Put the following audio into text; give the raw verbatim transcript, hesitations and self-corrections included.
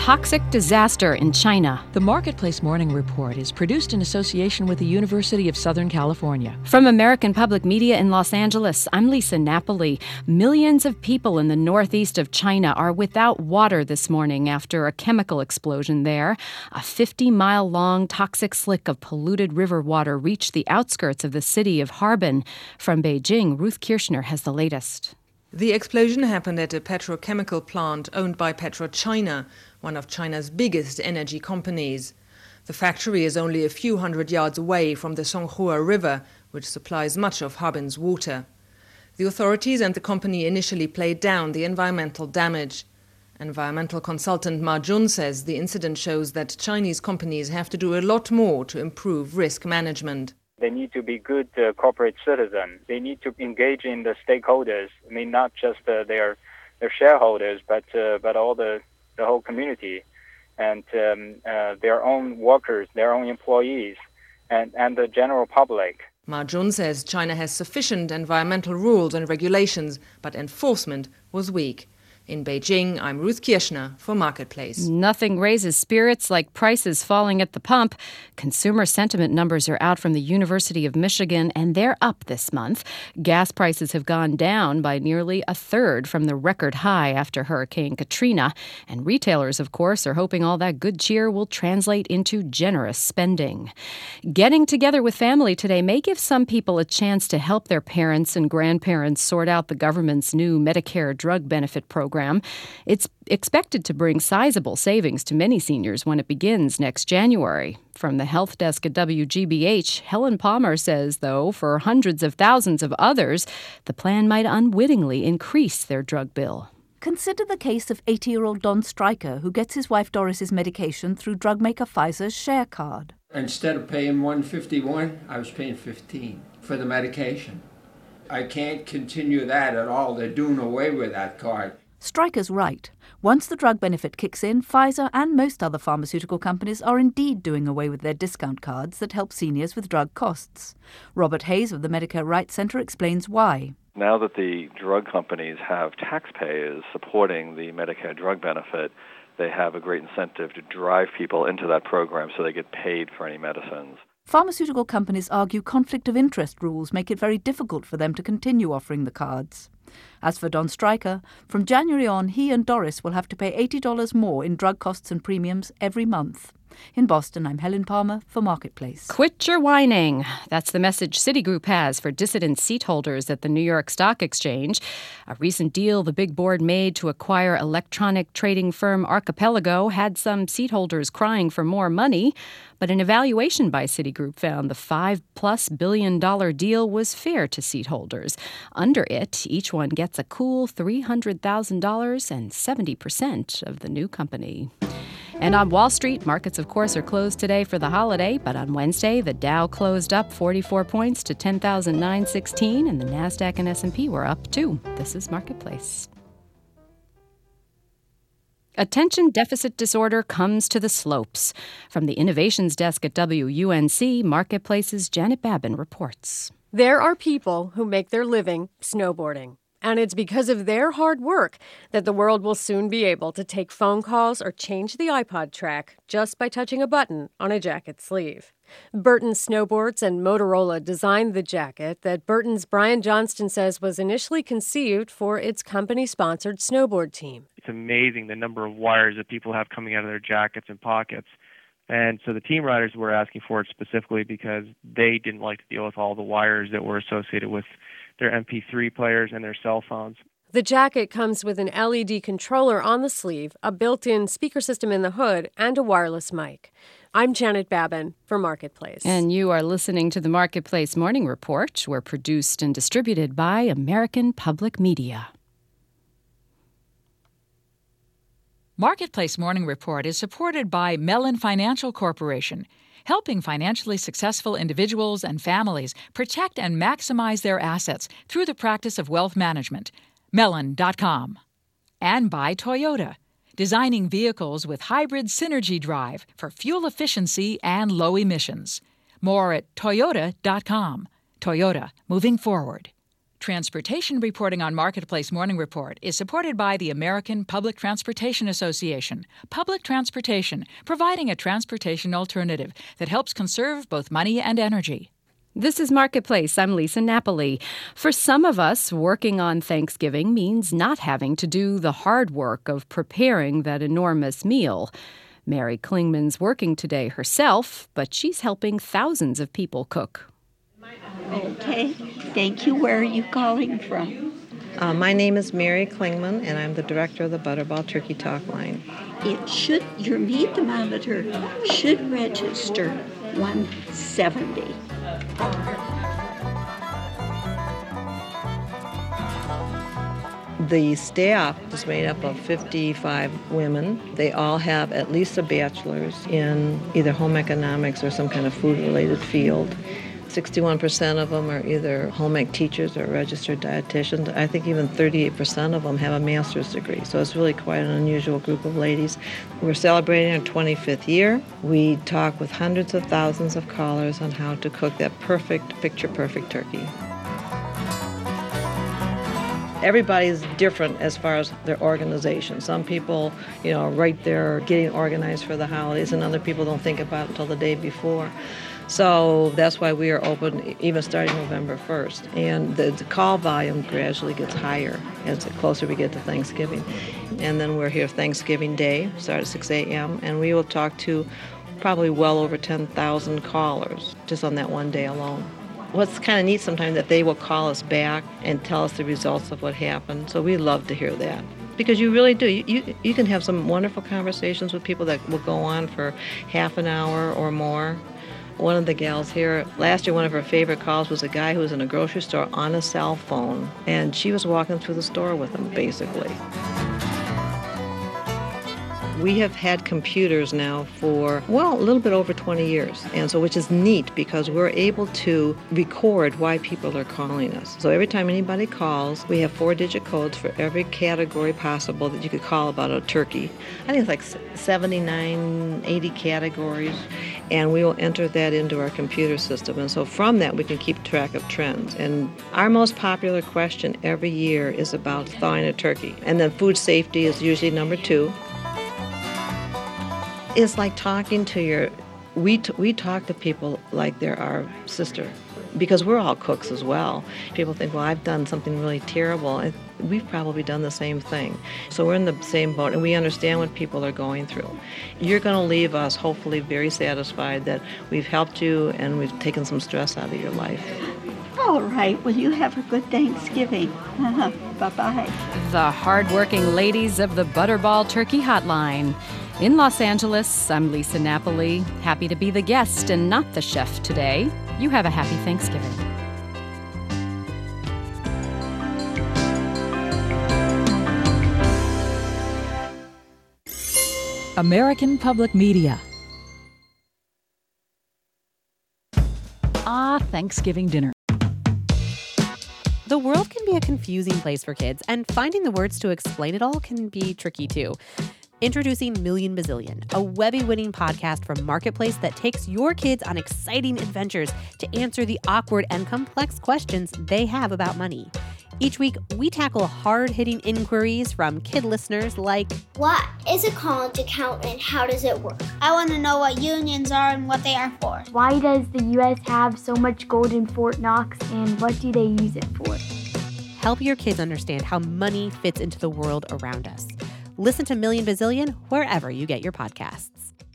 toxic disaster in China. The Marketplace Morning Report is produced in association with the University of Southern California. From American Public Media in Los Angeles, I'm Lisa Napoli. Millions of people in the northeast of China are without water this morning after a chemical explosion there. A fifty-mile-long toxic slick of polluted river water reached the outskirts of the city of Harbin. From Beijing, Ruth Kirschner has the latest. The explosion happened at a petrochemical plant owned by PetroChina, one of China's biggest energy companies. The factory is only a few hundred yards away from the Songhua River, which supplies much of Harbin's water. The authorities and the company initially played down the environmental damage. Environmental consultant Ma Jun says the incident shows that Chinese companies have to do a lot more to improve risk management. They need to be good uh, corporate citizens. They need to engage in the stakeholders. I mean, not just uh, their their shareholders, but uh, but all the, the whole community, and um, uh, their own workers, their own employees, and, and the general public. Ma Jun says China has sufficient environmental rules and regulations, but enforcement was weak. In Beijing, I'm Ruth Kirschner for Marketplace. Nothing raises spirits like prices falling at the pump. Consumer sentiment numbers are out from the University of Michigan, and they're up this month. Gas prices have gone down by nearly a third from the record high after Hurricane Katrina. And retailers, of course, are hoping all that good cheer will translate into generous spending. Getting together with family today may give some people a chance to help their parents and grandparents sort out the government's new Medicare drug benefit program. It's expected to bring sizable savings to many seniors when it begins next January. From the health desk at W G B H, Helen Palmer says, though, for hundreds of thousands of others, the plan might unwittingly increase their drug bill. Consider the case of eighty-year-old Don Stryker, who gets his wife Doris's medication through drug maker Pfizer's Share Card. Instead of paying one hundred fifty-one dollars, I was paying fifteen dollars for the medication. I can't continue that at all. They're doing away with that card. Stryker's right. Once the drug benefit kicks in, Pfizer and most other pharmaceutical companies are indeed doing away with their discount cards that help seniors with drug costs. Robert Hayes of the Medicare Rights Center explains why. Now that the drug companies have taxpayers supporting the Medicare drug benefit, they have a great incentive to drive people into that program so they get paid for any medicines. Pharmaceutical companies argue conflict of interest rules make it very difficult for them to continue offering the cards. As for Don Stryker, from January on, he and Doris will have to pay eighty dollars more in drug costs and premiums every month. In Boston, I'm Helen Palmer for Marketplace. Quit your whining. That's the message Citigroup has for dissident seat holders at the New York Stock Exchange. A recent deal the big board made to acquire electronic trading firm Archipelago had some seat holders crying for more money. But an evaluation by Citigroup found the five-plus billion dollar deal was fair to seat holders. Under it, each one gets a cool three hundred thousand dollars and seventy percent of the new company. And on Wall Street, markets, of course, are closed today for the holiday, but on Wednesday, the Dow closed up forty-four points to ten thousand nine hundred sixteen, and the NASDAQ and S and P were up, too. This is Marketplace. Attention deficit disorder comes to the slopes. From the Innovations Desk at W U N C, Marketplace's Janet Babin reports. There are people who make their living snowboarding. And it's because of their hard work that the world will soon be able to take phone calls or change the iPod track just by touching a button on a jacket sleeve. Burton Snowboards and Motorola designed the jacket that Burton's Brian Johnston says was initially conceived for its company-sponsored snowboard team. It's amazing the number of wires that people have coming out of their jackets and pockets. And so the team riders were asking for it specifically because they didn't like to deal with all the wires that were associated with their M P three players and their cell phones. The jacket comes with an L E D controller on the sleeve, a built-in speaker system in the hood, and a wireless mic. I'm Janet Babin for Marketplace. And you are listening to the Marketplace Morning Report. We're produced and distributed by American Public Media. Marketplace Morning Report is supported by Mellon Financial Corporation, helping financially successful individuals and families protect and maximize their assets through the practice of wealth management. Mellon dot com. And by Toyota, designing vehicles with hybrid synergy drive for fuel efficiency and low emissions. More at Toyota dot com. Toyota, moving forward. Transportation reporting on Marketplace Morning Report is supported by the American Public Transportation Association. Public transportation, providing a transportation alternative that helps conserve both money and energy. This is Marketplace. I'm Lisa Napoli. For some of us, working on Thanksgiving means not having to do the hard work of preparing that enormous meal. Mary Klingman's working today herself, but she's helping thousands of people cook. Okay, thank you. Where are you calling from? Uh, my name is Mary Klingman, and I'm the director of the Butterball Turkey Talk Line. It should, your meat thermometer should register one seventy. The staff is made up of fifty-five women. They all have at least a bachelor's in either home economics or some kind of food-related field. sixty-one percent of them are either home ec teachers or registered dietitians. I think even thirty-eight percent of them have a master's degree. So it's really quite an unusual group of ladies. We're celebrating our twenty-fifth year. We talk with hundreds of thousands of callers on how to cook that perfect, picture-perfect turkey. Everybody's different as far as their organization. Some people, you know, are right there getting organized for the holidays, and other people don't think about it until the day before. So that's why we are open even starting November first. And the, the call volume gradually gets higher as the closer we get to Thanksgiving. And then we're here Thanksgiving Day, start at six a.m., and we will talk to probably well over ten thousand callers just on that one day alone. What's kind of neat sometimes that they will call us back and tell us the results of what happened. So we love to hear that. Because you really do. You, you you can have some wonderful conversations with people that will go on for half an hour or more. One of the gals here, last year one of her favorite calls was a guy who was in a grocery store on a cell phone, and she was walking through the store with him, basically. We have had computers now for, well, a little bit over twenty years, and so which is neat because we're able to record why people are calling us. So every time anybody calls, we have four-digit codes for every category possible that you could call about a turkey. I think it's like seventy-nine, eighty categories, and we will enter that into our computer system. And so from that, we can keep track of trends. And our most popular question every year is about thawing a turkey. And then food safety is usually number two. It's like talking to your, we t- we talk to people like they're our sister, because we're all cooks as well. People think, well, I've done something really terrible, and we've probably done the same thing. So we're in the same boat, and we understand what people are going through. You're going to leave us hopefully very satisfied that we've helped you and we've taken some stress out of your life. All right. Well, you have a good Thanksgiving. Bye-bye. The hardworking ladies of the Butterball Turkey Hotline. In Los Angeles, I'm Lisa Napoli, happy to be the guest and not the chef today. You have a happy Thanksgiving. American Public Media. Ah, Thanksgiving dinner. The world can be a confusing place for kids, and finding the words to explain it all can be tricky too. Introducing Million Bazillion, a Webby-winning podcast from Marketplace that takes your kids on exciting adventures to answer the awkward and complex questions they have about money. Each week, we tackle hard-hitting inquiries from kid listeners like, what is a college account and how does it work? I want to know what unions are and what they are for. Why does the U S have so much gold in Fort Knox, and what do they use it for? Help your kids understand how money fits into the world around us. Listen to Million Bazillion wherever you get your podcasts.